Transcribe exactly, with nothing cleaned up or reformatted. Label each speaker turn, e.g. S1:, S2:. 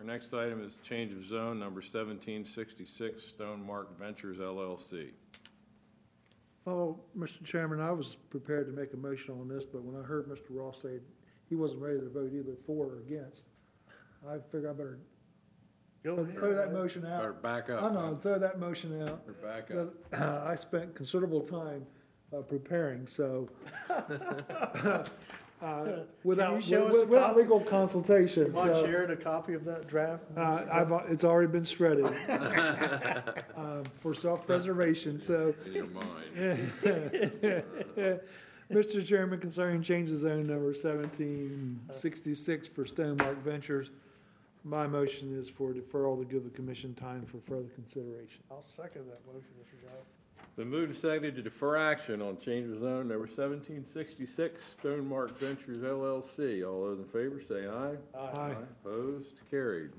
S1: Our next item is change of zone number seventeen sixty-six, Stonemark Ventures L L C.
S2: Oh, Mister Chairman, I was prepared to make a motion on this, but when I heard Mister Ross say he wasn't ready to vote either for or against, I figured I better
S3: Go
S2: throw
S3: ahead.
S2: throw that motion
S1: Better
S2: out.
S1: back
S2: I
S1: up.
S2: know, throw that motion out.
S1: Better back up.
S2: That, I spent considerable time uh, preparing, so uh, without,
S3: show us a
S2: without
S3: copy?
S2: legal consultation.
S3: Want
S2: so,
S3: shared a copy of that draft?
S2: Uh, I've, it's already been shredded um, for self-preservation, so.
S1: In your mind.
S2: Mister Chairman, concerning change of zone number seventeen sixty-six for Stonemark Ventures, my motion is for deferral to give the commission time for further consideration.
S3: I'll second that motion, Mister Giles.
S1: Been moved and seconded to defer action on change of zone number seventeen sixty-six, Stonemark Ventures L L C. All those in favor say aye.
S2: Aye.
S1: Opposed? Carried.